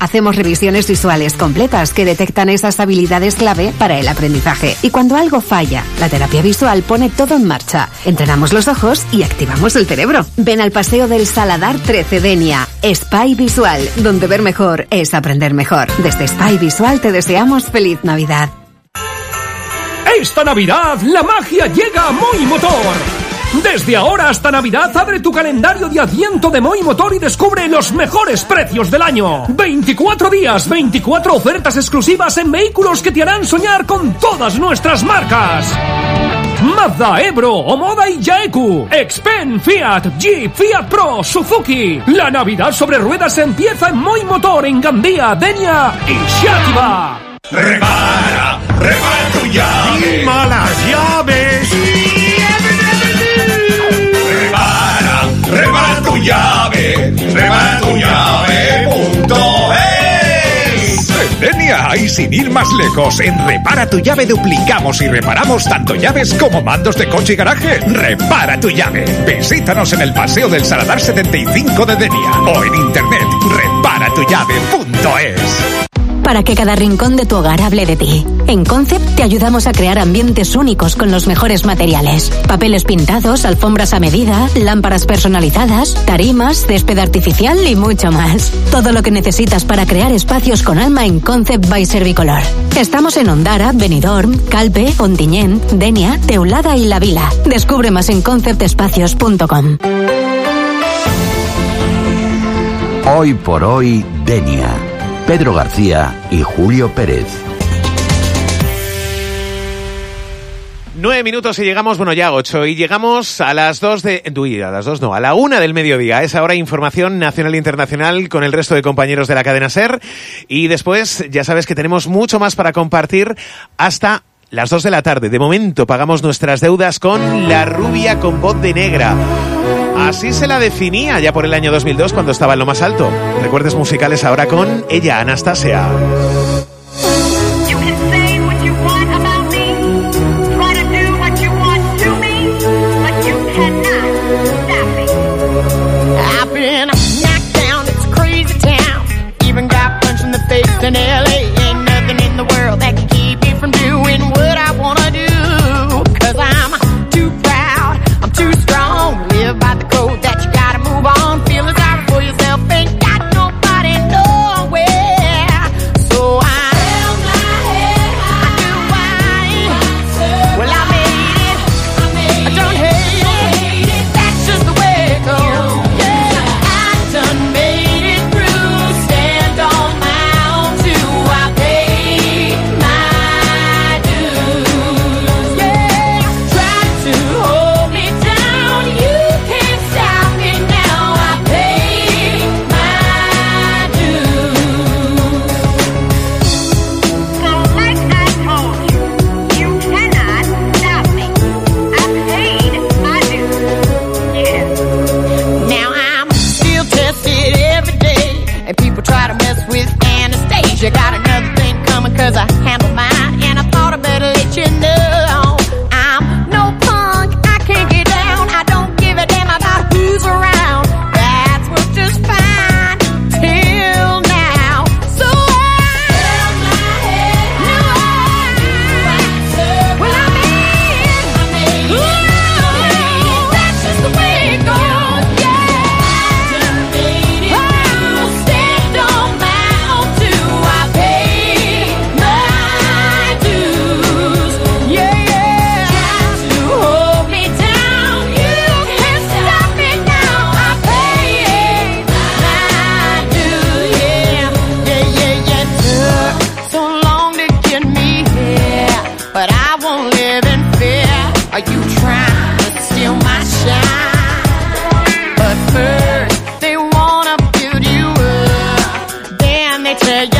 Hacemos revisiones visuales completas que detectan esas habilidades clave para el aprendizaje. Y cuando algo falla, la terapia visual pone todo en marcha. Entrenamos los ojos y activamos el cerebro. Ven al Paseo del Saladar 13 Denia. Spy Visual, donde ver mejor es aprender mejor. Desde Spy Visual te deseamos feliz Navidad. Esta Navidad, la magia llega a Moi Motor. Desde ahora hasta Navidad, abre tu calendario de Adviento de Moi Motor y descubre los mejores precios del año. 24 días, 24 ofertas exclusivas en vehículos que te harán soñar con todas nuestras marcas. Mazda, Ebro, Omoda y Yaeku, Xpen, Fiat, Jeep, Fiat Pro, Suzuki. La Navidad sobre ruedas empieza en Moi Motor en Gandía, Denia y Xàtiva. Repara tu llave. ¡Malas llaves! Repara tu llave.es. En Denia y sin ir más lejos, en Repara tu Llave duplicamos y reparamos tanto llaves como mandos de coche y garaje. Repara tu llave. Visítanos en el Paseo del Saladar 75 de Denia o en internet reparatuyave.es. Para que cada rincón de tu hogar hable de ti. En Concept te ayudamos a crear ambientes únicos con los mejores materiales. Papeles pintados, alfombras a medida, lámparas personalizadas, tarimas, césped artificial y mucho más. Todo lo que necesitas para crear espacios con alma en Concept by Servicolor. Estamos en Ondara, Benidorm, Calpe, Ontinyent, Denia, Teulada y La Vila. Descubre más en conceptespacios.com. Hoy por hoy, Denia. Pedro García y Julio Pérez. 9 minutos y llegamos, bueno, ya 8, y llegamos a las 2 de... Uy, a las 2 no, a la 1 del mediodía. Es ahora información nacional e internacional con el resto de compañeros de la cadena SER. Y después, ya sabes que tenemos mucho más para compartir hasta las 2 de la tarde. De momento pagamos nuestras deudas con La Rubia con Voz de Negra. Así se la definía ya por el año 2002 cuando estaba en lo más alto. Recuerdos musicales ahora con ella, Anastasia. Tell